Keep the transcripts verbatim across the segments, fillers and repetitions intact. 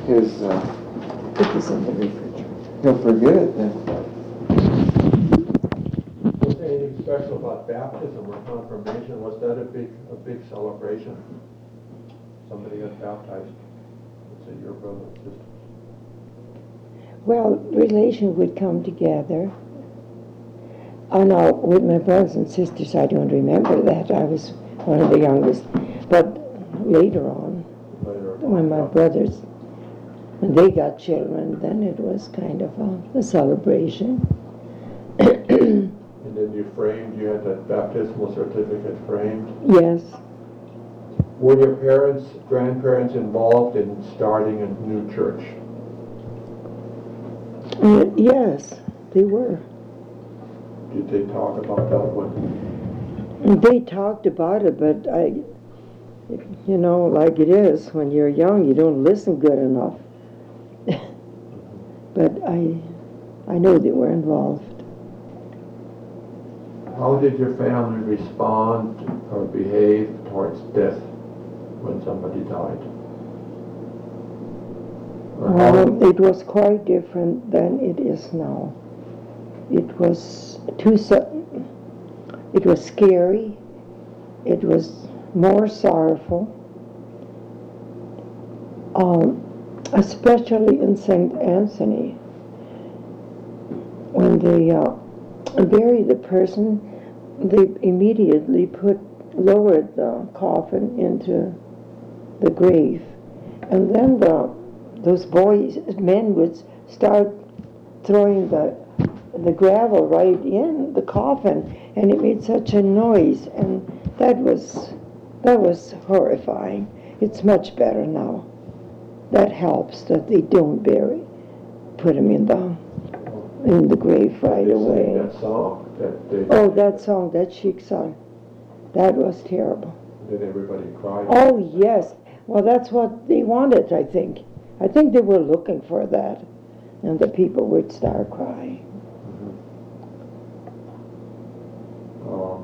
his, uh, It was in the refrigerator. he'll forget it then. Was there anything special about baptism or confirmation? Was that a big, a big celebration? Somebody got baptized. Let's say your brother and sister. Well, relation would come together. Oh no, with my brothers and sisters, I don't remember that. I was one of the youngest. But later on, Later, when my brothers, when they got children, then it was kind of a, a celebration. And then you framed, you had that baptismal certificate framed. Yes. Were your parents, grandparents involved in starting a new church? Uh, yes, they were. Did they talk about that one? They talked about it, but I, you know, like it is, when you're young, you don't listen good enough. But I, I know they were involved. How did your family respond or behave towards death when somebody died? Or how- Well, it was quite different than it is now. It was too sudden. It was scary. It was more sorrowful. Um, especially in Saint Anthony, when they uh, buried the person, they immediately put lowered the coffin into the grave, and then the those boys, men would start throwing the the gravel right in the coffin, and it made such a noise, and that was that was horrifying. It's much better now. That helps that they don't bury, put them in the in the grave right They away. sang that song that they, Oh, that song, that chic song, that was terrible. Then everybody cried. Oh yes, well that's what they wanted, I think. I think they were looking for that, and the people would start crying. Uh,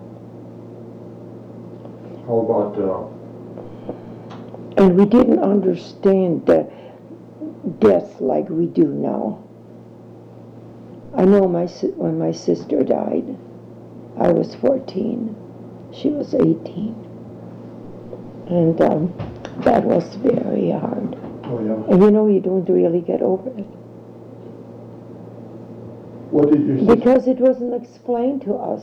how about uh, And we didn't understand the death like we do now. I know my si- when my sister died, I was fourteen. She was eighteen. And um, that was very hard. oh yeah. And you know, you don't really get over it. What did your sister? Because it wasn't explained to us.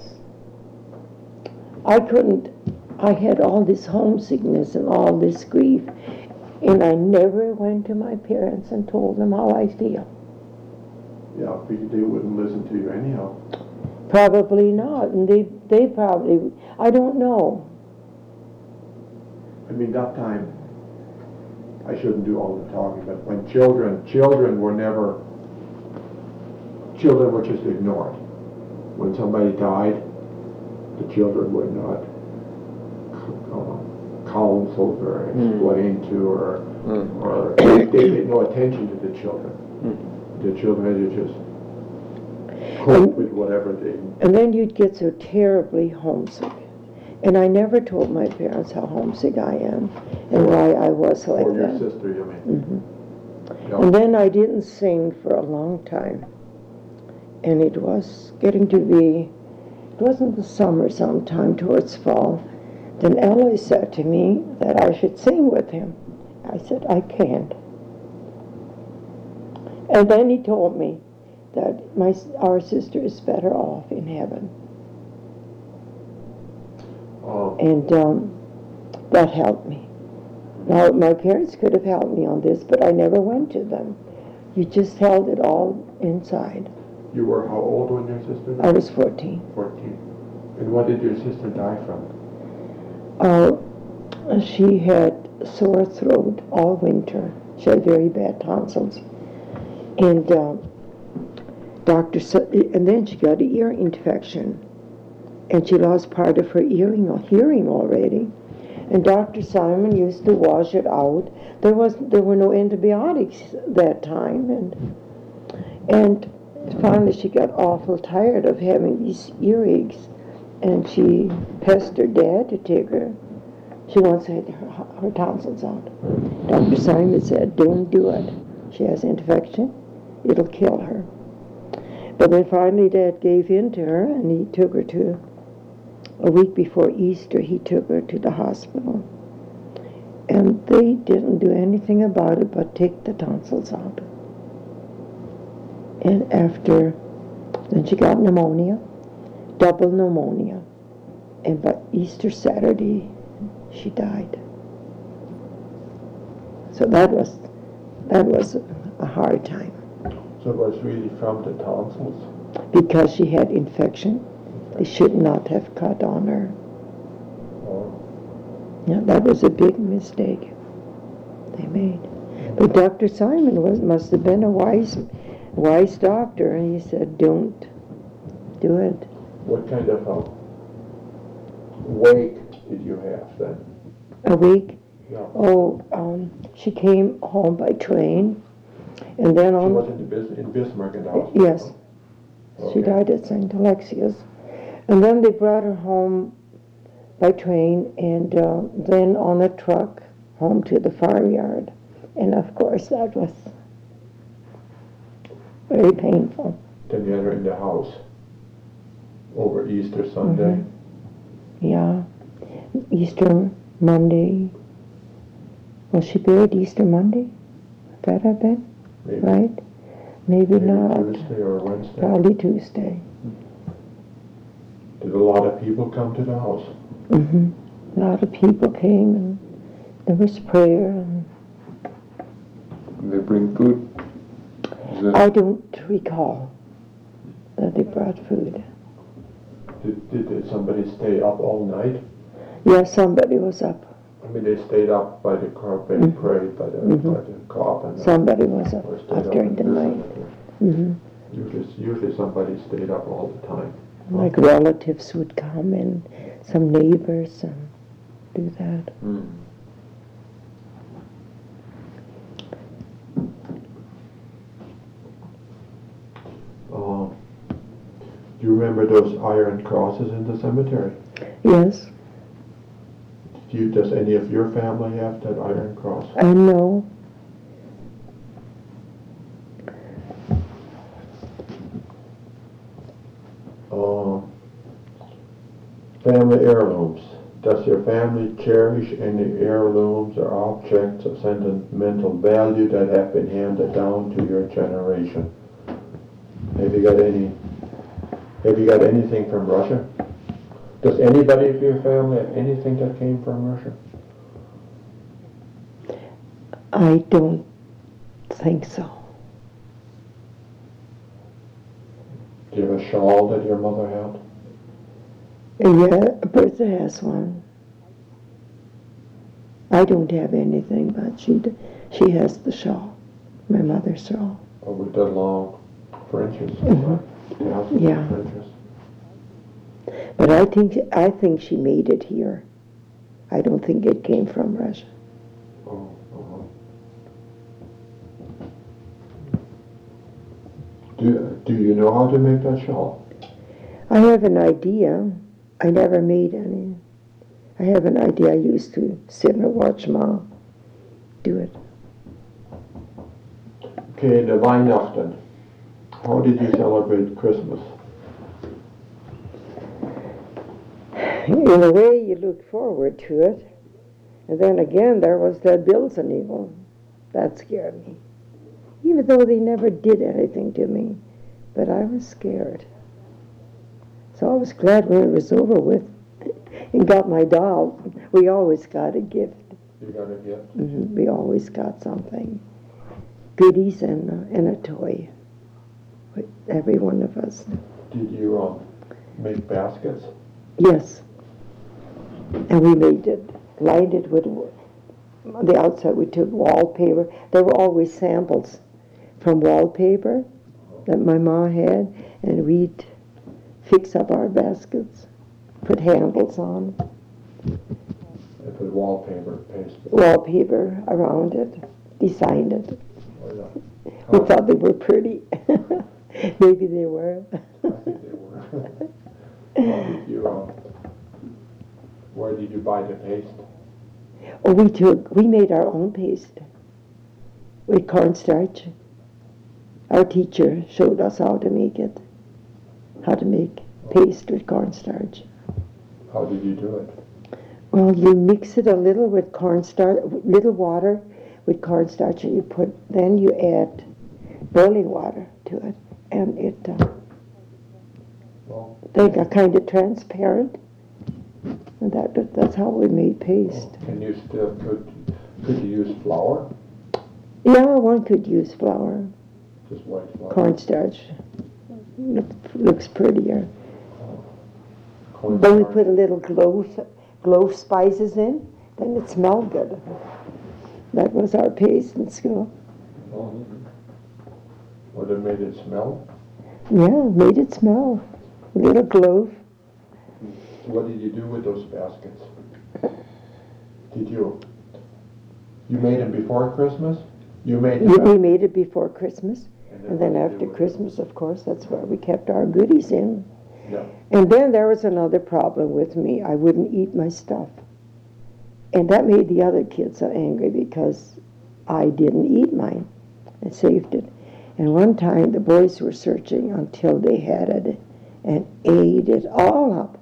I couldn't, I had all this homesickness and all this grief, and I never went to my parents and told them how I feel. Yeah, because they wouldn't listen to you anyhow. Probably not, and they, they probably, I don't know. I mean, that time, I shouldn't do all the talking, but when children, children were never, children were just ignored. When somebody died, the children were not uh, counseled or explained to, or, Mm. or they paid no attention to the children. Mm. The children had to just cope with whatever they. And then you'd get so terribly homesick. And I never told my parents how homesick I am and why I was like Or your that. sister, you mean? Mhm. Yeah. And then I didn't sing for a long time. And it was getting to be, it wasn't the summer sometime towards fall. Then Ellie said to me that I should sing with him. I said, I can't. And then he told me that my our sister is better off in heaven. Oh, And um, that helped me. Now, my parents could have helped me on this, but I never went to them. You just held it all inside. you were how old when your sister died? I was fourteen. fourteen. And what did your sister die from? Uh, she had sore throat all winter. She had very bad tonsils. And uh, doctor said, and then she got an ear infection. And she lost part of her hearing, hearing already. And Doctor Simon used to wash it out. There was there were no antibiotics that time, and and finally she got awful tired of having these earaches, and she pestered Dad to take her. She once had her, her tonsils out. Doctor Simon said, "Don't do it." She has infection. It'll kill her. But then finally Dad gave in to her, and he took her to, a week before Easter, he took her to the hospital. And they didn't do anything about it but take the tonsils out. And after, then she got pneumonia, double pneumonia. And by Easter Saturday, she died. So that was, that was a hard time. So it was really from the tonsils? Because she had infection. They should not have cut on her. Oh. Yeah, that was a big mistake they made. But Doctor Simon was must have been a wise, wise doctor, and he said, "Don't do it." What kind of a wake did you have then? A week? Yeah. Oh, um, she came home by train, and then She on. was in, the Bis- in Bismarck in the hospital? Yes. Okay. She died at Saint Alexius. And then they brought her home by train, and uh, then on a truck home to the farmyard. And of course that was very painful. Then you had her in the house over Easter Sunday? Mm-hmm. Yeah. Easter Monday. Was she buried Easter Monday? Would that have been? Maybe. Right? Maybe, Maybe not. Tuesday or Wednesday? Probably Tuesday. Did a lot of people come to the house? Mm-hmm. A lot of people came, and there was prayer. And They bring food? Is that- I don't recall that they brought food. Did, did, did somebody stay up all night? Yeah, somebody was up. I mean, they stayed up by the car, they Mhm. prayed by the, Mhm. by the coffin. Somebody was up, Or stayed up during the and night. listened. Mm-hmm. Usually, usually somebody stayed up all the time. Like relatives would come, and some neighbors, and do that. Mm. Um, do you remember those iron crosses in the cemetery? Yes, Do you, does any of your family have that iron cross? I know. Um, family heirlooms. Does your family cherish any heirlooms or objects of sentimental value that have been handed down to your generation? Have you got any? Have you got anything from Russia? Does anybody of your family have anything that came from Russia? I don't think so. Do you have a shawl that your mother had? Yeah, Bertha has one. I don't have anything, but she d- she has the shawl, my mother's shawl. Or with the long fringes? Mhm. Tassels Yeah. and fringes? But I think I think she made it here. I don't think it came from Russia. Oh, uh-huh. Do, do you know how to make that shawl? I have an idea. I never made any. I have an idea. I used to sit and watch Ma do it. Okay, the Weihnachten. How did you celebrate Christmas? In a way, you look forward to it. And then again, there was that Bilson evil. That scared me. Even though they never did anything to me. But I was scared. So I was glad when it was over with and got my doll. We always got a gift. You got a gift? hmm We always got something. Goodies and, uh, and a toy. Every one of us. Did you um, make baskets? Yes. And we made it, lined it with, on the outside we took wallpaper. There were always samples from wallpaper that my mom had, and we'd fix up our baskets, put handles on, And put wallpaper paste? wallpaper around it, designed it. Oh, yeah. We How- thought they were pretty. Maybe they were. I think they were. How did you, um, where did you buy the paste? Oh, we took, we made our own paste. with cornstarch. Our teacher showed us how to make it, how to make paste with cornstarch. How did you do it? Well, you mix it a little with cornstarch, little water with cornstarch, and you put, then you add boiling water to it, and it, uh, Well, they got kind of transparent, and that that's how we made paste. can you still, could, could you use flour? Yeah, one could use flour. Just white flour? Cornstarch Look, looks prettier. Cornstarch. Then we put a little clove, clove spices in, then it smelled good. That was our paste in school. Oh. Would it made it smell? Yeah, made it smell. A little clove. What did you do with those baskets? Did you, you made them before Christmas? You made We, we them made it before Christmas, and then what did you after do with Christmas, of course, that's where we kept our goodies in. them? Yeah. And then there was another problem with me. I wouldn't eat my stuff. And that made the other kids so angry because I didn't eat mine. I saved it. And one time the boys were searching until they had it and ate it all up.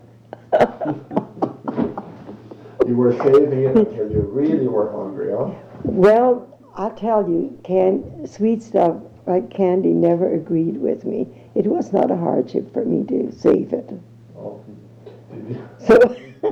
You were saving it until you really were hungry, huh? Well, I tell you, can, sweet stuff like candy never agreed with me. It was not a hardship for me to save it. Oh. Did you? So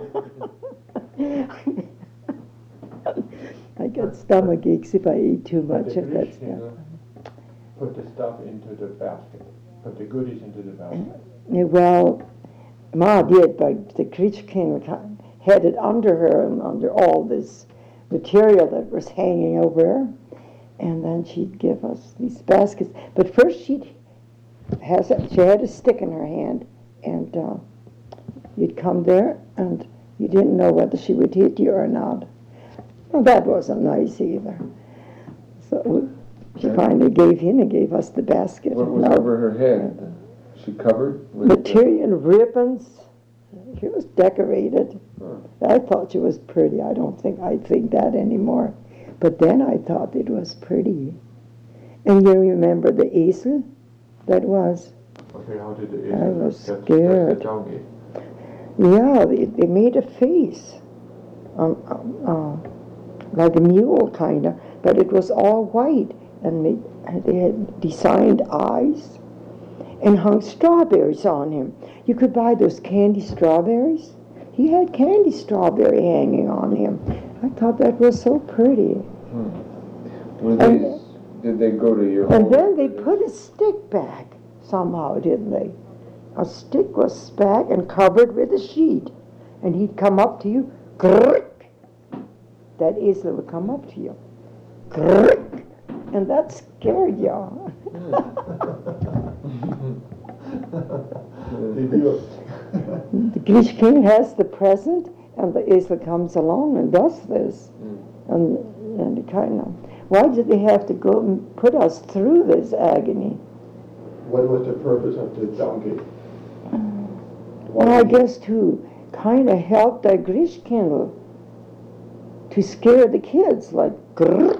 I got stomach aches if I eat too But much the of that Grishkin, stuff. uh, Put the stuff into the basket. Put the goodies into the basket. Yeah, well, Ma did, but the Grishkin had it under her and under all this material that was hanging over her. And then she'd give us these baskets. But first she'd has a, she had a stick in her hand, and uh, you'd come there, and you didn't know whether she would hit you or not. Well, that wasn't nice either. So she finally gave in and gave us the basket. What was Now, over her head? She covered with material, ribbons. She was decorated. Huh. I thought she was pretty. I don't think I think that anymore. But then I thought it was pretty. And you remember the easel? That was. Okay, how did the I was get, scared. get the donkey? Yeah, they, they made a face. Um, um, uh, like a mule, kind of. But it was all white. And they, they had designed eyes and hung strawberries on him. You could buy those candy strawberries. He had candy strawberry hanging on him. I thought that was so pretty. Hmm. Were And- these, did they go to your And home? then they put a stick back somehow, didn't they? A stick was back and covered with a sheet. And he'd come up to you, grrrk. That easel would come up to you, grrrk. And that scared you. Did you? The Grish King has the present, and the easel comes along and does this. And, and it kind of, why did they have to go and put us through this agony? What was the purpose of the donkey? Well, I guess to kind of help the Grish Kindle to scare the kids, like, grrr.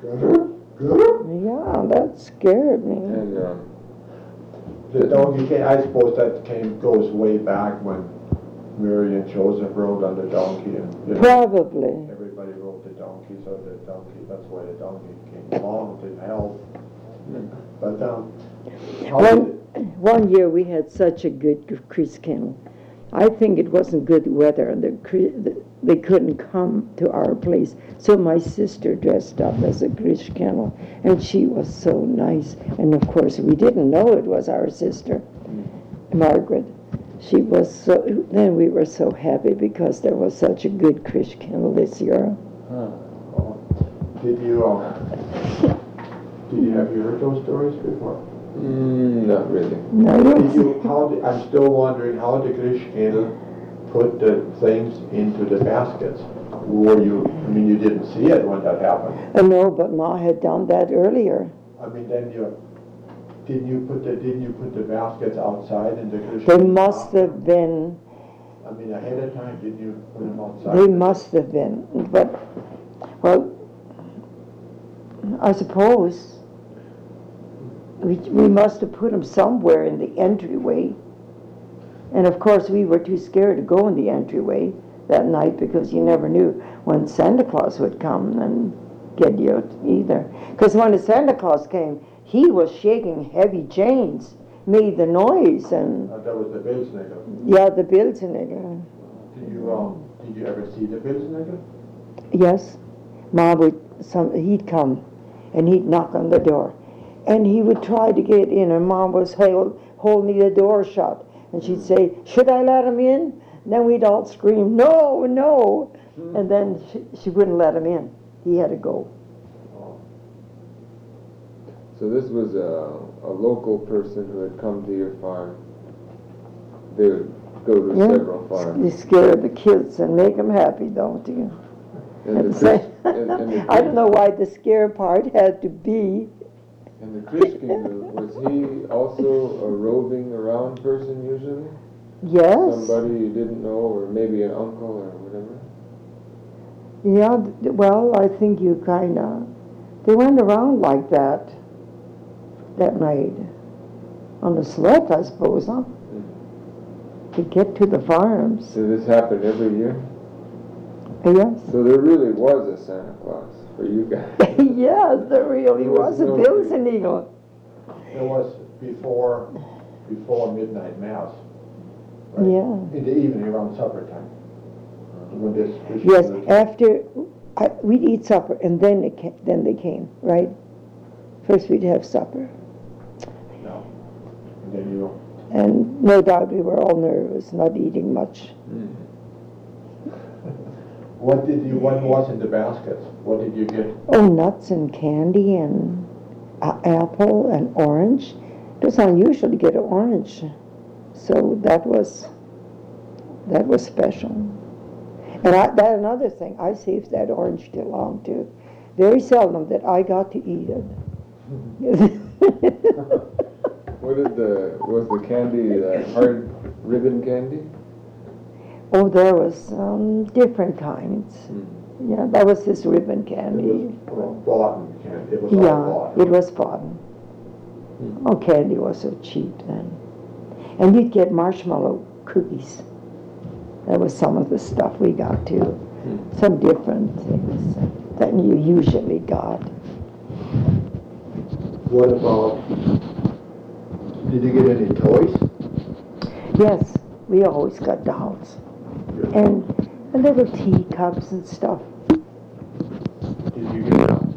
Yeah, that scared me. And um, The donkey came, I suppose that came, goes way back when Mary and Joseph rode on the donkey, and you know, Probably. everybody rode the donkey, so the donkey, that's why the donkey came along to help. But um, how One, did, one year we had such a good Grish Kindle. I think it wasn't good weather, and the, Gri- the, they couldn't come to our place. So my sister dressed up as a Grish Kindle, and she was so nice. And of course, we didn't know it was our sister, Margaret. She was so. Then we were so happy because there was such a good Grish Kindle this year. huh. did you, um, did you, have you heard those stories before? Mm, not really. No, Did you, how did, I'm still wondering, how did Grishkin put the things into the baskets? Were you, I mean, you didn't see it when that happened. Uh, no, but Ma had done that earlier. I mean, then you, didn't you put the, didn't you put the baskets outside in the Grishkin? They must have been. I mean, ahead of time, didn't you put them outside? They must have been. But well, I suppose. We, we must have put them somewhere in the entryway. And of course, we were too scared to go in the entryway that night because you never knew when Santa Claus would come and get you either. Because when the Santa Claus came, he was shaking heavy chains, made the noise, and Uh, that was the Bilsnigger. yeah, the Bilsnigger. Did you, um, did you ever see the Bilsnigger? Yes, Mom would. Some he'd come, and he'd knock on the door, and he would try to get in, and Mom was hold, holding the door shut, and she'd say, "Should I let him in?" And then we'd all scream, "No, no!" And then she, she wouldn't let him in. He had to go. So this was a, a local person who had come to your farm. They would go to Yeah. several You farms. scare the kids and make them happy, don't you? And And the, say- Chris, and, and the, I don't know why the scare part had to be. And the Krishkin, was he also a roving around person usually? Yes. Somebody you didn't know, or maybe an uncle or whatever? Yeah, th- well, I think you kind of, they went around like that that night. On the sled, I suppose, huh? To get to the farms. So this happened every year? Yes. So there really was a Santa Claus for you guys. Yes, there really There was was a no- Bilson Eagle. It was before, before midnight mass. Right? Yeah. In the evening around supper time. When this. this Yes, was- after, I, we'd eat supper and then it ca- then they came, right? First we'd have supper. No. And then you, And no doubt we were all nervous, not eating much. Mm. what did you, what was in the baskets? What did you get? Oh, nuts and candy and uh, apple and orange. It was unusual to get an orange. So that was, that was special. And I, that another thing, I saved that orange till long too. Very seldom that I got to eat it. What did the, was the candy, the hard ribbon candy? Oh, there was um, different kinds. Mm. Yeah, that was this ribbon It candy. was bought and candy. It was all Yeah, bought. it was fun. Mm. Oh, candy was so cheap then. And you'd get marshmallow cookies. That was some of the stuff we got too. Mm. Some different things than you usually got. What about, did you get any toys? Yes, we always got dolls. And, and little teacups and stuff. Did you get uh,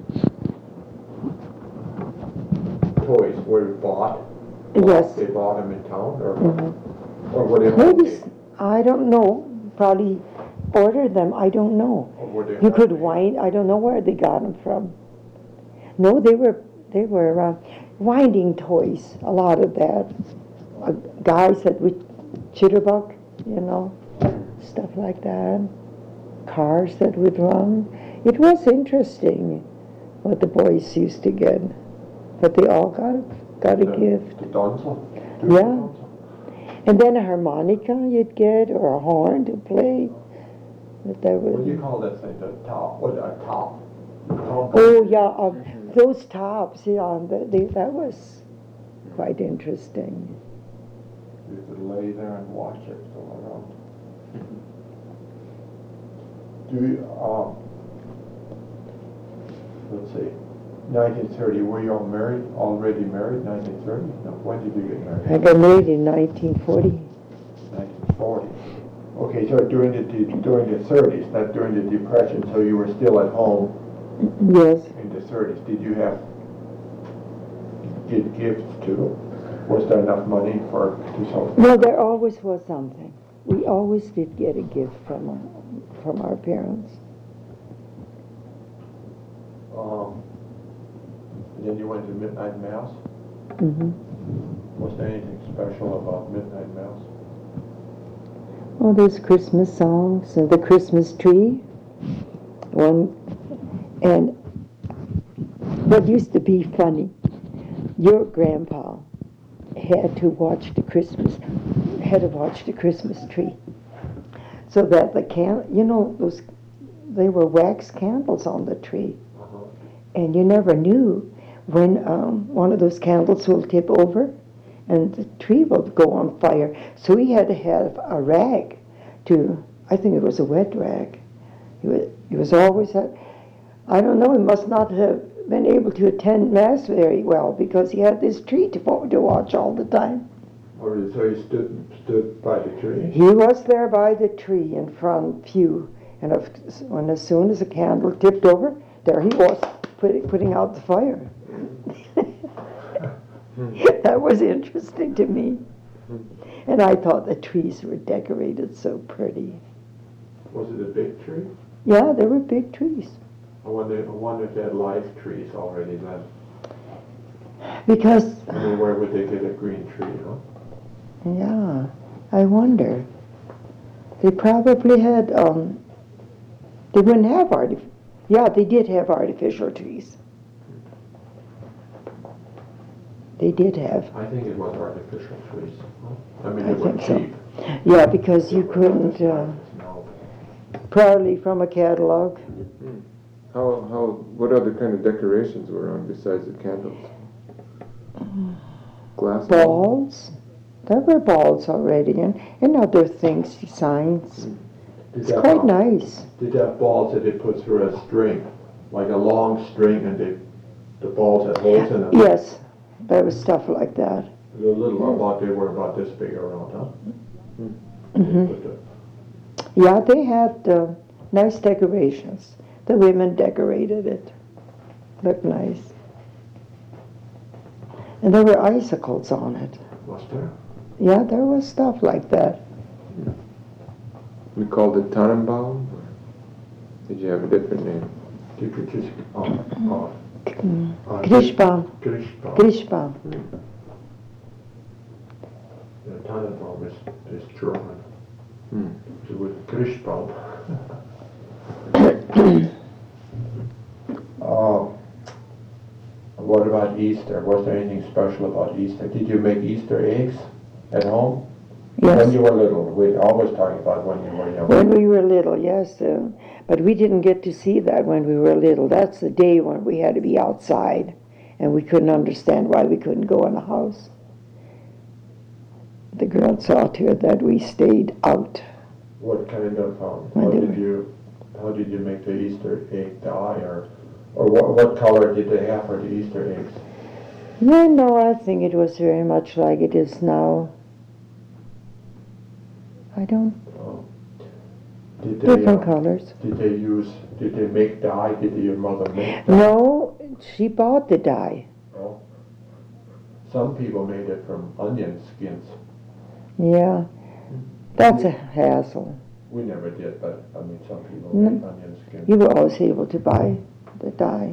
toys? Were you bought? Yes. They bought them in town, or Mhm. or were they Maybe, homemade? s- I don't know, probably ordered them, I don't know. Or were they You could homemade? wind, I don't know where they got them from. No, they were, they were uh, winding toys, a lot of that. Uh, guys that would jitterbug, you know, stuff like that. Cars that would run. It was interesting what the boys used to get. But they all got, got a The- gift. The Donzel? Yeah. And then a harmonica you'd get, or a horn to play. But there What do you was, call that thing, the top, what, a top? Top. oh yeah, uh, those tops, yeah, the, the, that was quite interesting. You could lay there and watch it go around. Do you, um, let's see, nineteen thirty, were you all married, already married, nineteen thirty? No, when did you get I married? got married in nineteen forty. nineteen forty. Okay, so during the, during the thirties, not during the Depression, so you were still at home Yes. in the thirties. Did you have, get gifts too? Was there enough money for, to sell? No, there always was something. We always did get a gift from our, from our parents. Um, and then you went to midnight mass? Hmm. Was there anything special about midnight mass? Oh, there's Christmas songs and the Christmas tree. One, and what used to be funny, your grandpa had to watch the Christmas, had to watch the Christmas tree. So that the can, you know, those, they were wax candles on the tree. Uh-huh. and you never knew when um, one of those candles will tip over and the tree will go on fire. So he had to have a rag to, I think it was a wet rag. He was, he was always, at, I don't know, he must not have been able to attend Mass very well because he had this tree to, to watch all the time. Or so he stood, stood by the tree? He was there by the tree in front pew, and if, when as soon as the candle tipped over, there he was, put, putting out the fire. That was interesting to me. And I thought the trees were decorated so pretty. Was it a big tree? Yeah, they were big trees. I wonder, I wonder if they had live trees already then. Because, I mean, where would they get a green tree, huh? yeah, I wonder. They probably had, um, they wouldn't have artif- yeah, they did have artificial trees. They did have. I think it was artificial trees. Huh? I mean, I they were think so. cheap. Yeah, because you couldn't, uh, No. probably from a catalog. How, how, what other kind of decorations were on besides the candles? Glass Balls. There were balls already, and, and other things, designs. Did It's that quite ball- nice. Did that balls that they put through a string, like a long string, and they, the balls had holes in them? Yes, there was stuff like that. The little, about, they were about this big around, huh? Mhm. They put the- Yeah, they had uh, nice decorations. The women decorated it. Looked nice. And there were icicles on it. Was there? Yeah, there was stuff like that. We called it Tannenbaum? Or did you have a different name? You could just, oh, oh. Mm. uh, Grischbaum. Grischbaum. Grischbaum. The Tannenbaum is, is German. Hmm. It was Grischbaum. Oh, what about Easter? Was there anything special about Easter? Did you make Easter eggs at home? When Yes. you were little, we always talking about when you were young. When we were little, yes. Uh, but we didn't get to see that when we were little. That's the day when we had to be outside, and we couldn't understand why we couldn't go in the house. The girls saw to it that we stayed out. What kind of, um, When how they did you, how did you make the Easter egg dye, or, or what, what color did they have for the Easter eggs? No, no, I think it was very much like it is now. I don't, Um, Did they, different uh, colors. did they use, did they make dye? Did your mother make dye? No, she bought the dye. No. Some people made it from onion skins. Yeah, that's a hassle. We never did, but I mean, some people No. made onion skins. You were always able to buy the dye.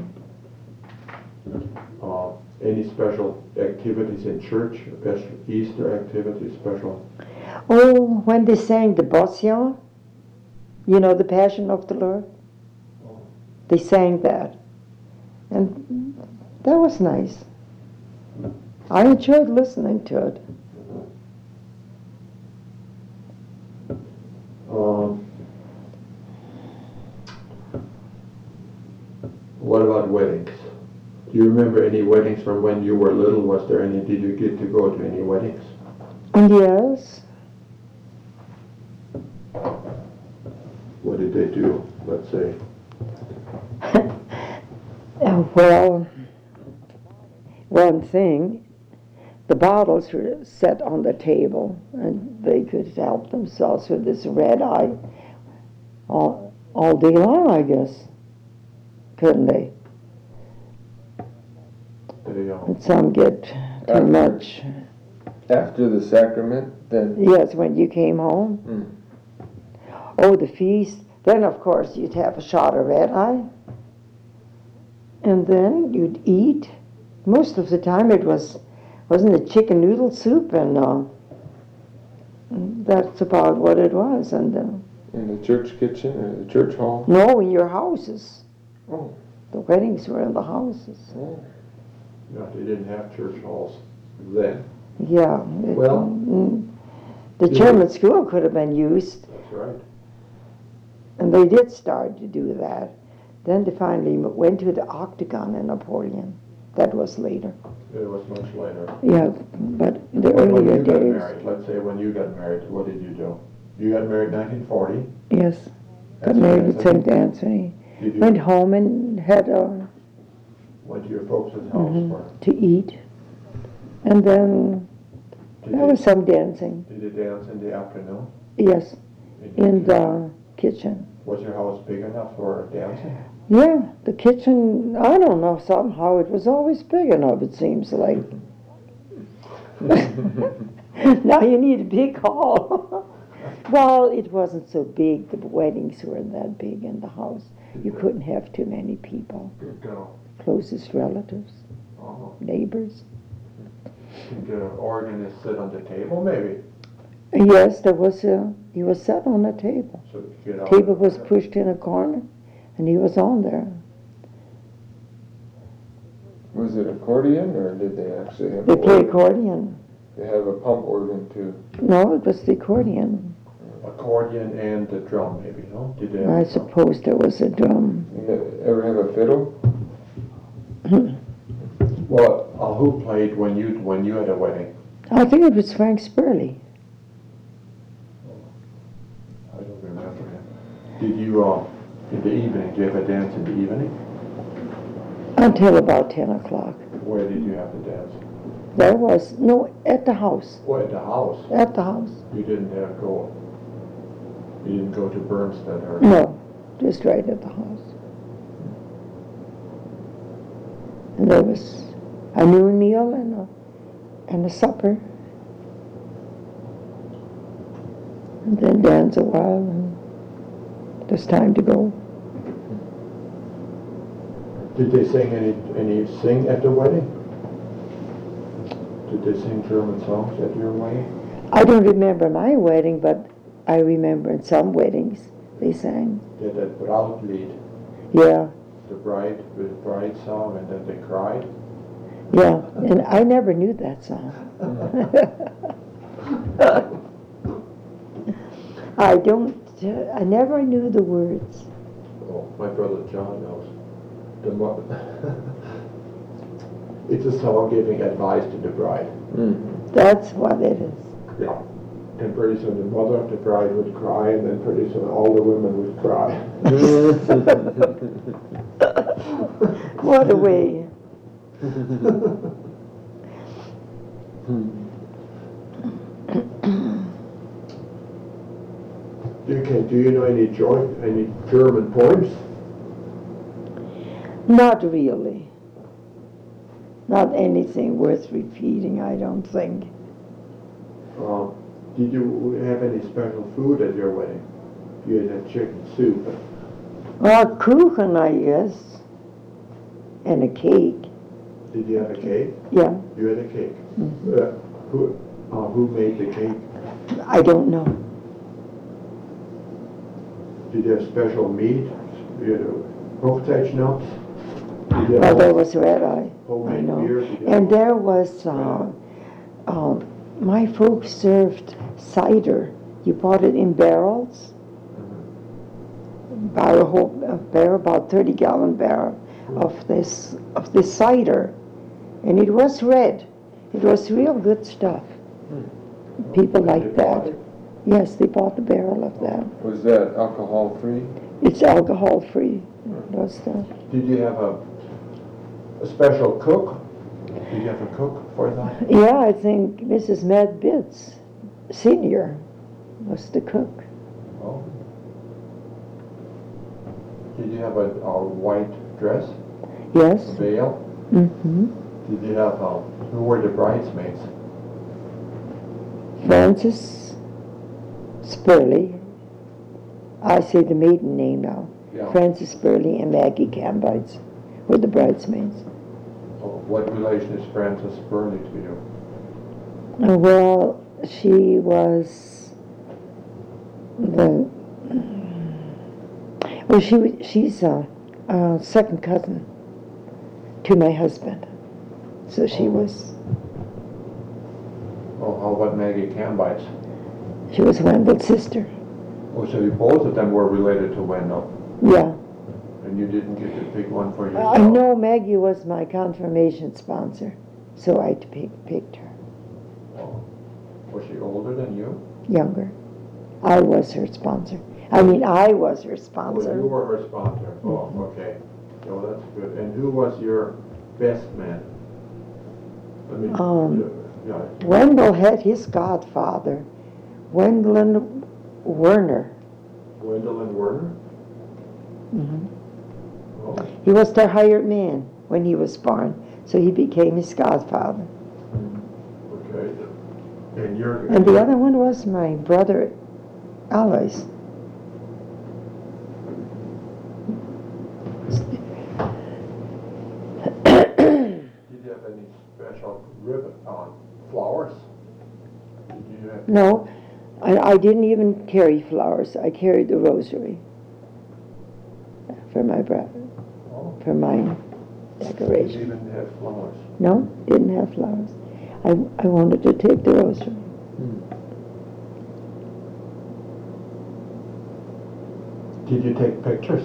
Uh, any special activities in church, special Easter activities, special? Oh, when they sang the Bossion, you know, the Passion of the Lord, Oh. they sang that. And that was nice. I enjoyed listening to it. Um, what about weddings? Do you remember any weddings from when you were little? Was there any, did you get to go to any weddings? And yes, What did they do, let's say? uh, well, one thing, the bottles were set on the table and they could help themselves with this red eye all, all day long, I guess. Couldn't they? They, um, And some get too After. much. After the sacrament, then? Yes, when you came home. Hmm. Oh, the feast. Then, of course, you'd have a shot of red eye. And then you'd eat. Most of the time it was, wasn't it chicken noodle soup? And uh, that's about what it was. And uh, In the church kitchen or the church hall? no, in your houses. Oh. The weddings were in the houses. Oh. yeah, they didn't have church halls then. Yeah. it- Well, mm, the yeah. German school could have been used. That's right. And they did start to do that. Then they finally m- went to the Octagon in Napoleon. That was later. It was much later. Yeah, but the When, when earlier you got days. married, let's say when you got married, what did you do? You got married in nineteen forty? Yes, got At married at Saint Saint Anthony. Did you Went home and had a, went to your folks' house mhm, for? to eat. And then Did there you, was some dancing. did you dance in the afternoon? Yes, In, in the kitchen. Was your house big enough for dancing? Yeah, the kitchen, I don't know, somehow it was always big enough, it seems like. Now you need a big hall. Well, it wasn't so big. The weddings weren't that big in the house. You couldn't have too many people. Good girl. Closest relatives, Oh. neighbors. Did the organist sit on the table, maybe? Yes, there was a, he was sat on a table. So you could get out. Table was pushed in a corner, and he was on there. Was it accordion, or did they actually have? They a play organ? accordion. They have a pump organ too. No, it was the accordion. Accordion and the drum, maybe, no? Did they have I a drum? suppose there was a drum. You ne- ever have a fiddle? Well, uh, who played when you when you had a wedding? I think it was Frank Spurley. I don't remember him. Did you, uh, in the evening, did you have a dance in the evening? Until about ten o'clock. Where did you have the dance? There was, no, at the house. Oh, at the house. At the house. You didn't have go. You didn't go to Bermsted or. No, just right at the house. And there was a noon meal and a, and a supper. And then dance a while and it was time to go. Did they sing any any sing at the wedding? Did they sing German songs at your wedding? I don't remember my wedding, but I remember in some weddings they sang. Did that Brautlied, Yeah, the bride, the bride song, and then they cried? yeah, and I never knew that song. I don't, uh, I never knew the words. Oh, my brother John knows. The mo- It's a song giving advice to the bride. Mm. That's what it is. Yeah. And pretty soon the mother of the bride would cry, and then pretty soon all the women would cry. What a way. Okay, do you know any joy, any German poems? Not really. Not anything worth repeating, I don't think. Um, did you have any special food at your wedding? You had a chicken soup. Well, kuchen, I guess, and a cake. Did you have a cake? Yeah, You had a cake. mhm. Uh, who, uh, who made the cake? I don't know. Did you have special meat? You had a Hochzeitsnuts? Did you Well, there have was red eye, I homemade know. beer? Did you And have- there was, uh, um, my folks served cider. You bought it in barrels, about a whole a barrel, about thirty gallon barrel of this of this cider, and it was red. It was real good stuff. People Did like you bought that. it? Yes, they bought the barrel of that. Was that alcohol free? It's alcohol free. Was the Did you have a, a special cook? Did you have a cook for that? yeah, I think Missus Mad Bitts, senior, was the cook. Oh. Did you have a, a white dress, Yes. a veil? Mm-hmm. Did you have, um, who were the bridesmaids? Frances Spurley. I say the maiden name now. Yeah. Frances Spurley and Maggie Cambites were the bridesmaids. Oh, what relation is Frances Spurley to you? Uh, Well, she was the well, she wa- she's a, a second cousin to my husband, so she Oh. was Oh, how about Maggie Cambites? she was Wendell's sister. Oh, so you, both of them were related to Wendell. Yeah, And And you didn't get to pick one for yourself? I know Maggie was my confirmation sponsor, so I pick, picked her. Oh. Was she older than you? Younger. I was her sponsor. I mean, I was her Oh, sponsor. you were her sponsor. Oh, okay. Oh, that's good. And who was your best man? I mean, Um, yeah. Wendell had his godfather, Wendland Werner. Wendell and Werner? hmm Oh, He was their hired man when he was born, so he became his godfather. okay. And you're. And the other one was my brother, Alois. Did you have any special ribbon on flowers? Did you have? No, I, I didn't even carry flowers. I carried the rosary for my brother, Oh, for my did you decoration. even have flowers? No, didn't have flowers. I, I wanted to take the rosary. Did you take pictures?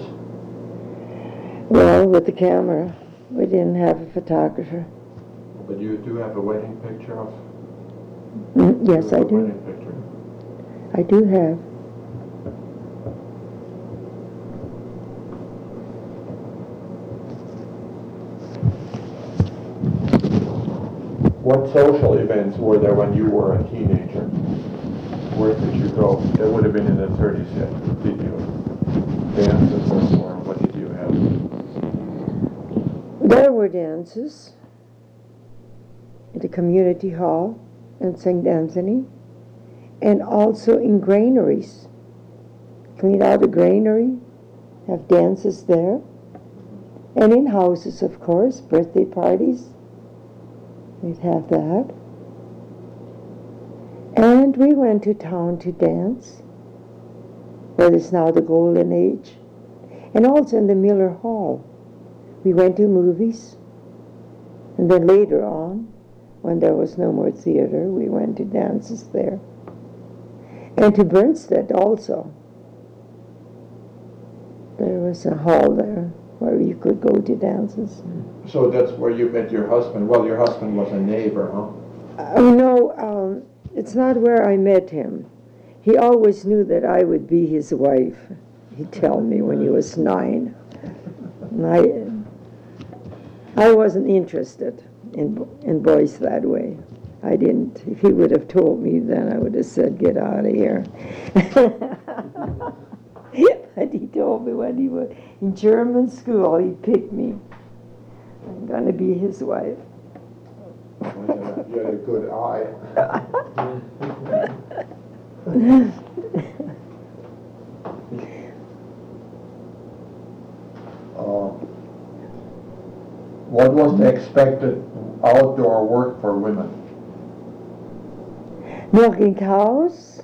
Well, with the camera. We didn't have a photographer. But you do have a wedding picture of? Mm, yes, you I have a do. Wedding picture. I do have. What social events were there when you were a teenager? Where did you go? That would have been in the thirties yet. Did you dances or what did you have? There were dances at the community hall in Saint Anthony, and also in granaries. Clean out a granary, have dances there, and in houses, of course, birthday parties. We'd have that. And we went to town to dance, what is now the Golden Age, and also in the Miller Hall. We went to movies, and then later on, when there was no more theater, we went to dances there. And to Bernstedt also. There was a hall there where you could go to dances. So that's where you met your husband. Well, your husband was a neighbor, huh? Oh, no, um, it's not where I met him. He always knew that I would be his wife. He'd tell me when he was nine. And I, I wasn't interested in, in boys that way. I didn't. If he would have told me then, I would have said, get out of here. But he told me when he was in German school, he picked me. I'm going to be his wife. Well, you had a good eye. uh, what was the expected outdoor work for women? Milking cows.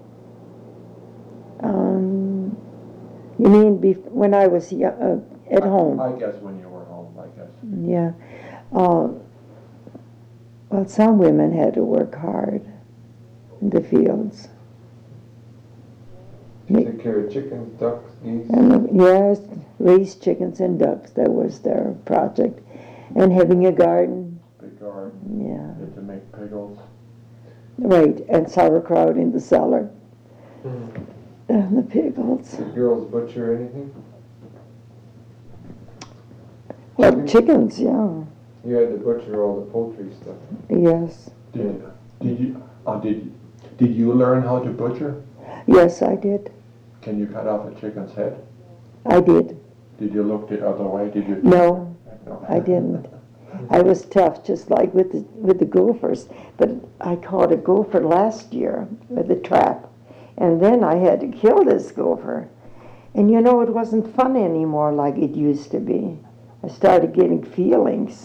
Um, you mean bef- when I was y- uh, at I, home? I guess when you were home, I guess. Yeah. Um, well, some women had to work hard in the fields. Take care of chickens, ducks, geese. And, uh, yes, raise chickens and ducks. That was their project. And having a garden. Big garden. Yeah. Had to make pickles. Right, and sauerkraut in the cellar. Mm. And the pickles. Did girls butcher anything? Well, Chicken? chickens, yeah. You had to butcher all the poultry stuff. Yes. Did, did you uh, did did you learn how to butcher? Yes, I did. Can you cut off a chicken's head? I did. Did you look the other way? Did you? No, No. I didn't. I was tough, just like with the, with the gophers. But I caught a gopher last year with a trap. And then I had to kill this gopher. And you know, it wasn't fun anymore like it used to be. I started getting feelings.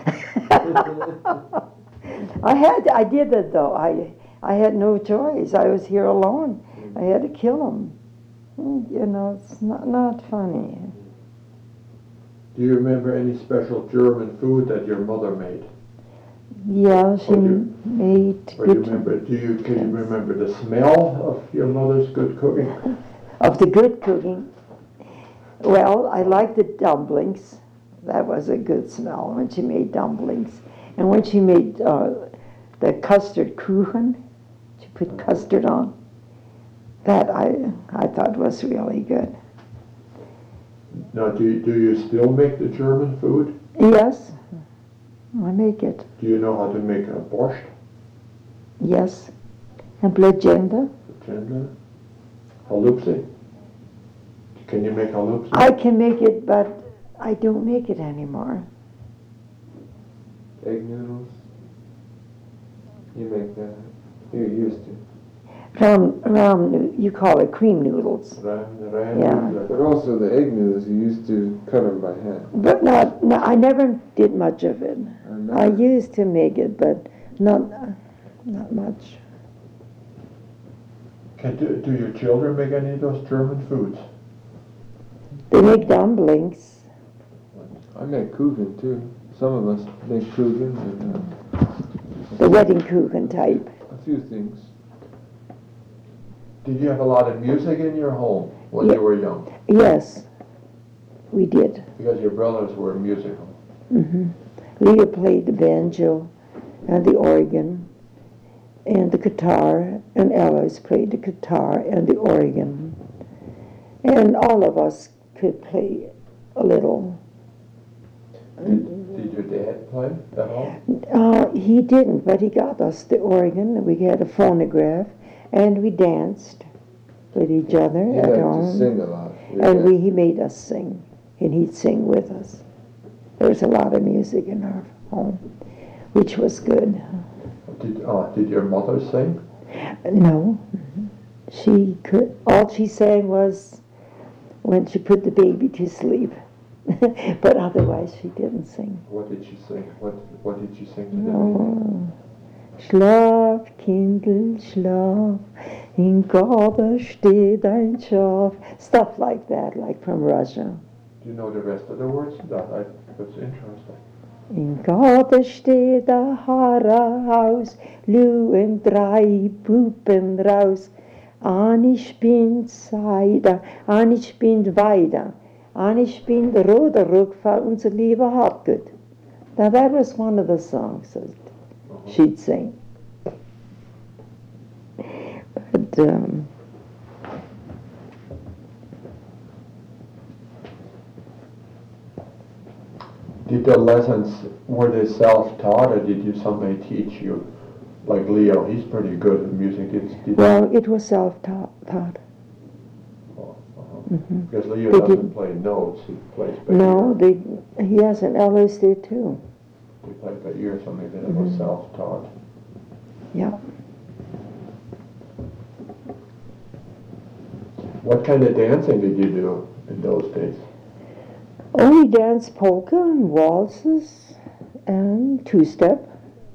I had, I did it though. I, I had no choice. I was here alone. I had to kill him. You know, it's not, not funny. Do you remember any special German food that your mother made? Yeah, she Or you- made Or you good, remember? Do you can you remember the smell of your mother's good cooking? of the good cooking. Well, I liked the dumplings. That was a good smell when she made dumplings. And when she made uh, the custard kuchen, she put custard on. That I I thought was really good. Now, do you, do you still make the German food? Yes, I make it. Do you know how to make a borscht? Yes. And blagenda. Agenda? Halupsi? Can you make halupsi? I can make it, but I don't make it anymore. Egg noodles. You make that. You used to. Ram, ram, you call it cream noodles. Ram, ram, Yeah. noodles. But also the egg noodles, you used to cut them by hand. But not, no, I never did much of it. I I never- used to make it, but not, not much. Can, do, do your children make any of those German foods? They make dumplings. I make kuchen too. Some of us make kuchen and uh, The wedding kuchen type. a few things. Did you have a lot of music in your home when Yeah. you were young? Yes, we did. Because your brothers were musical. hmm Leah played the banjo and the organ and the guitar, and Alice played the guitar and the organ. And all of us could play a little. Did, did your dad play at all? Uh, he didn't, but he got us the organ. We had a phonograph, and we danced with each other You at had to home. sing a lot. Your And dad- we, he made us sing, and he'd sing with us. There was a lot of music in our home, which was good. Did, uh, did your mother sing? No, she could. All she sang was when she put the baby to sleep, but otherwise she didn't sing. What did she sing? What What did she sing to the baby? No. Schlaf, Kindel, schlaf, in Gabe steht ein Schaf. Stuff like that, like from Russia. Do you know the rest of the words? That I, that's interesting. In Gabe steht ein Haus, luhen drei Puppen raus. Ani spinnt Seide, Ani spinnt weiter, Ani spinnt roter Rückfall, unser lieber Hartgut. Now that was one of the songs that she'd sing. But, um, Did the lessons, were they self-taught or did you somebody teach you? Like Leo, he's pretty good at music. Did, did well, it was self-taught. oh, uh-huh. hmm Because Leo They doesn't didn't- play notes, he plays by No, ear. they, he has an Ellis there too. He plays by ear, so maybe that was Mhm. self-taught. Yeah. What kind of dancing did you do in those days? Oh, we danced polka and waltzes and two-step.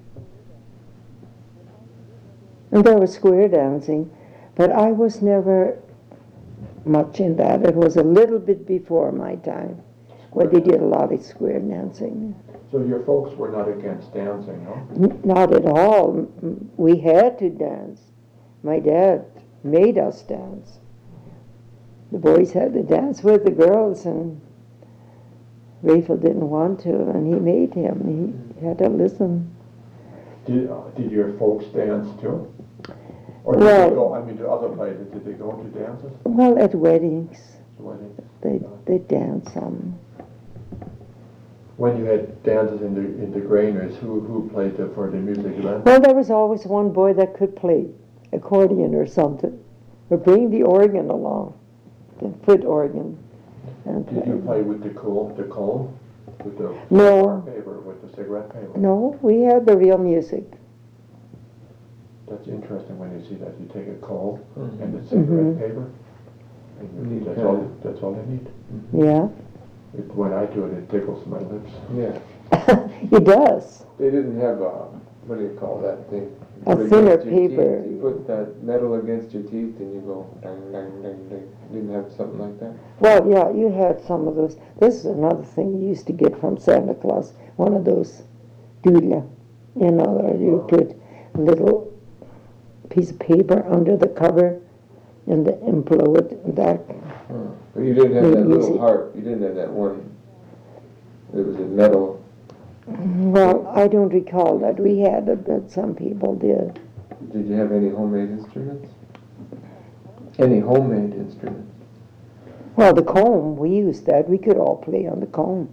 And there was square dancing, but I was never much in that. It was a little bit before my time, where they did a lot of square dancing. So your folks were not against dancing, no? N- Not at all. M- We had to dance. My dad made us dance. The boys had to dance with the girls, and Raphael didn't want to, and he made him. He had to listen. Did, uh, did your folks dance too? Or did Well- they go, I mean, to other places, did they go to dances? Well, at weddings, Weddings? they they dance some. When you had dances in the, in the granaries, who, who played the, for the music then? Well, there was always one boy that could play accordion or something, or bring the organ along, the foot organ, and Did you play with the comb, the comb? With the No. paper, with the cigarette paper? No, we had the real music. That's interesting when you see that. You take a comb Mhm. and the cigarette Mhm. paper, and you, Neat that's pen. all, that's all you need. Yeah, It, when I do it, it tickles my lips. Yeah. it does. They didn't have a, what do you call that thing? A Put thinner against your paper. teeth. You put that metal against your teeth and you go dang, dang, dang, dang. Didn't have something like that? Well, yeah, you had some of those. This is another thing you used to get from Santa Claus. One of those doodle, you know, where you put a little piece of paper under the cover and, the, and blow it. That Huh. But you didn't have Made that little music. harp, you didn't have that one, it was in metal. Well, I don't recall that we had it, but some people did. Did you have any homemade instruments? Any homemade instruments? Well, the comb, we used that. We could all play on the comb.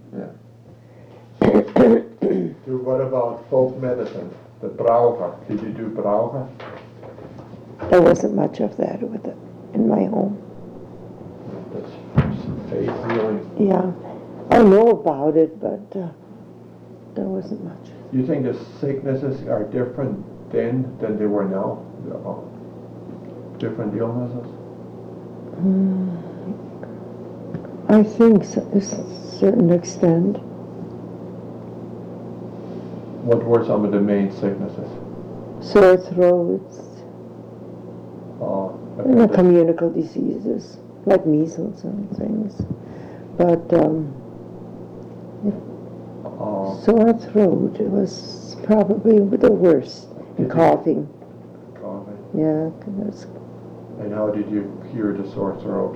Dude, what about folk medicine? The braucher. Did you do braucher? There wasn't much of that with it in my home. That's faith healing. Yeah, I know about it, but uh, there wasn't much. You think the sicknesses are different then than they were now? The, uh, different illnesses? Mm, I think so, to a certain extent. What were some of the main sicknesses? Sore throats, Uh, and the communicable diseases like measles and things. But um, uh, sore throat was probably the worst. And coughing. coughing. Yeah, 'cause that's And how did you cure the sore throat?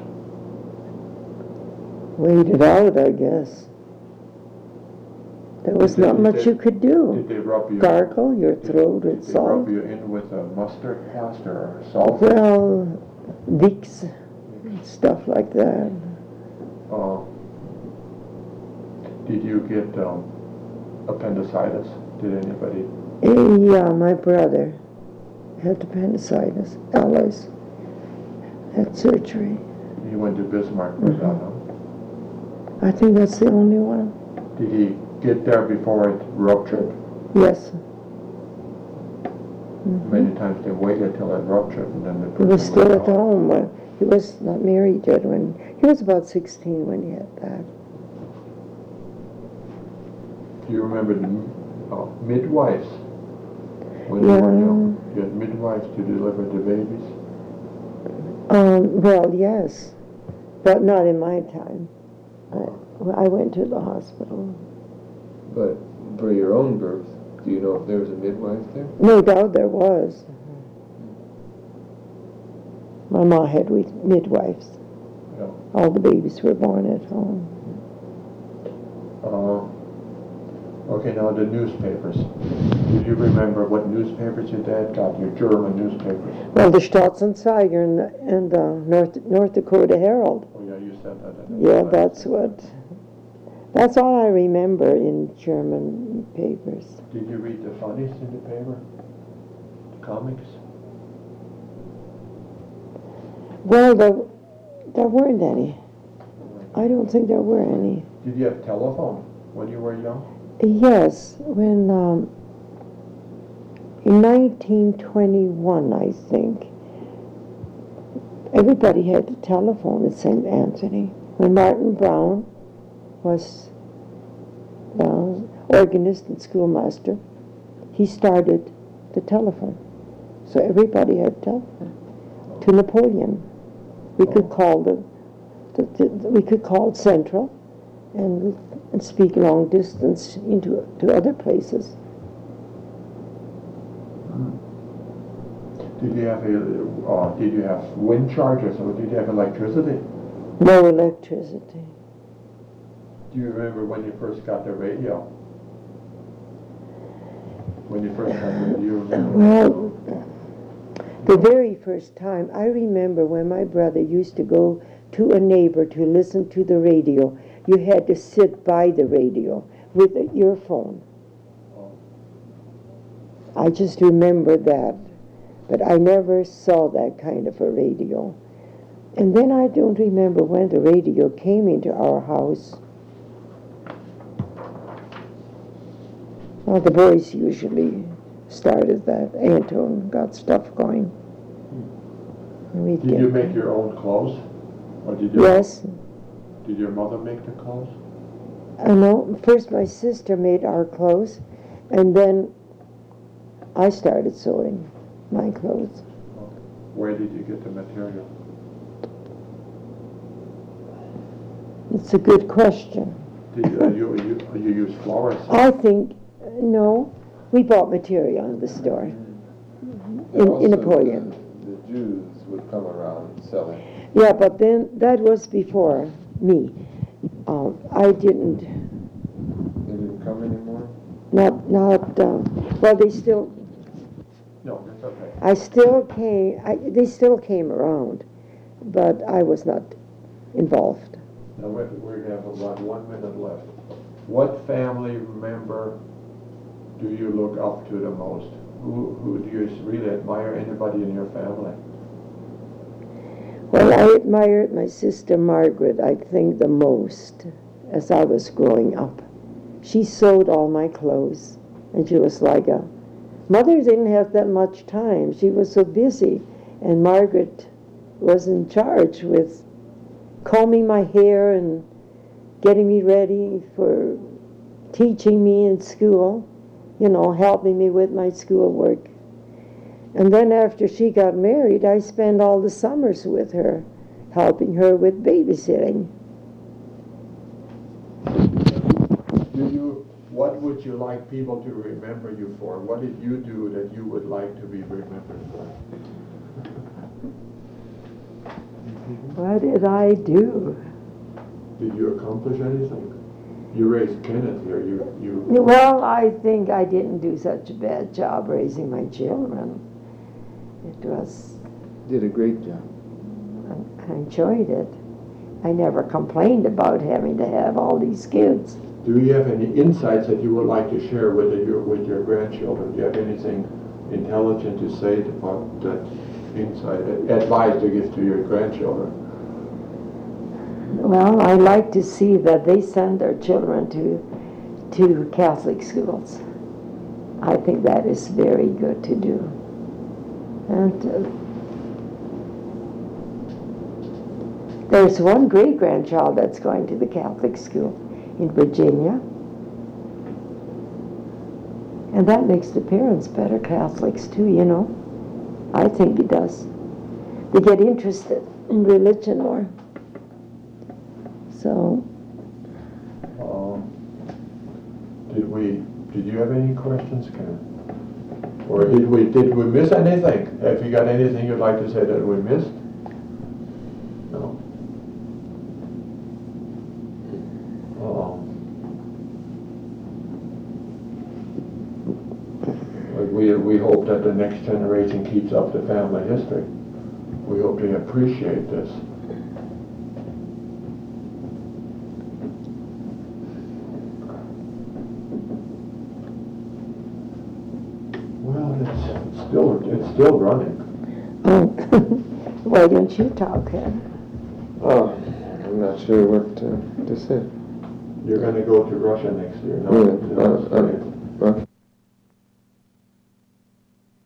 wait it out, I guess. There was Did they- not did much they- you could do. Did they rub you? Gargle your did- throat did with they rub salt. you in with a mustard plaster or salt? Well, Vicks, stuff like that. Uh, did you get um, appendicitis? Did anybody? Eh, Yeah, my brother had appendicitis. Alice had surgery. He went to Bismarck for that, huh? I think that's the only one. Did he get there before it ruptured? Yes. Many times they waited till it ruptured and then they He put was him still in at the home. uh, He was not married yet when he was about sixteen when he had that. Do you remember the uh, midwives? When you were Yeah. young, you had midwives to deliver the babies? Um, well, yes, but not in my time. I, well, I went to the hospital. But for your own birth, do you know if there was a midwife there? No doubt there was. My mom had with midwives. Yeah. All the babies were born at home. Uh, okay, now the newspapers. Do you remember what newspapers your dad got? Your German newspapers? Well, the Staatsanzeiger and the, and the North North Dakota Herald. Oh yeah, you said that. in the Yeah, last- that's what. That's all I remember in German papers. Did you read the funnies in the paper? The comics? Well, there, there weren't any. I don't think there were any. Did you have telephone when you were young? Yes, when um, in nineteen twenty-one, I think, everybody had a telephone at Saint Anthony. When Martin Brown was uh, organist and schoolmaster, he started the telephone. So everybody had telephone. To Napoleon, we could call the, the, the we could call Central, and and speak long distance into to other places. Did you have a, uh, did you have wind chargers or did you have electricity? No electricity. Do you remember when you first got the radio? When you first got the radio? Well, the very first time, I remember when my brother used to go to a neighbor to listen to the radio. You had to sit by the radio with an earphone. I just remember that, but I never saw that kind of a radio. And then I don't remember when the radio came into our house. Well, the boys usually started that. Anton got stuff going. And we'd Did get you make your own clothes? Or did you? Yes. Did your mother make the clothes? I know. First my sister made our clothes, and then I started sewing my clothes. Where did you get the material? It's a good question. Did you, uh, you, you, you use flowers? I think, uh, no, we bought material in the store And in, also in Napoleon. The, the Jews would come around selling. Yeah, but then, that was before me. Um, I didn't, They didn't come anymore? not, not, um, well, they still, No, that's okay. I still came, I, they still came around, but I was not involved. Now, we we have about one minute left. What family member do you look up to the most? Who, who do you really admire, anybody in your family? Well, I admired my sister Margaret, I think, the most as I was growing up. She sewed all my clothes, and she was like a, mother didn't have that much time. She was so busy, and Margaret was in charge with combing my hair and getting me ready for teaching me in school, you know, helping me with my schoolwork. And then after she got married, I spent all the summers with her, helping her with babysitting. Do you, what would you like people to remember you for? What did you do that you would like to be remembered for? What did I do? Did you accomplish anything? You raised Kenneth here, you, you, Well, I think I didn't do such a bad job raising my children. It was, Did a great job. I enjoyed it. I never complained about having to have all these kids. do you have any insights that you would like to share with your, with your grandchildren? Do you have anything intelligent to say about that insight, advice to give to your grandchildren? Well, I like to see that they send their children to to Catholic schools. I think that is very good to do. And uh, there's one great-grandchild that's going to the Catholic school in Virginia. And that makes the parents better Catholics too, you know. I think it does. They get interested in religion more. So, Um, Did we, did you have any questions, Ken? Or did we, did we miss anything? Have you got anything you'd like to say that we missed? No? Um, like We, we hope that the next generation keeps up the family history. We hope they appreciate this. Well, it's still, it's still running. oh, why don't you talk, Ken? Oh, I'm not sure what to, to say. You're gonna go to Russia next year, no? Yeah,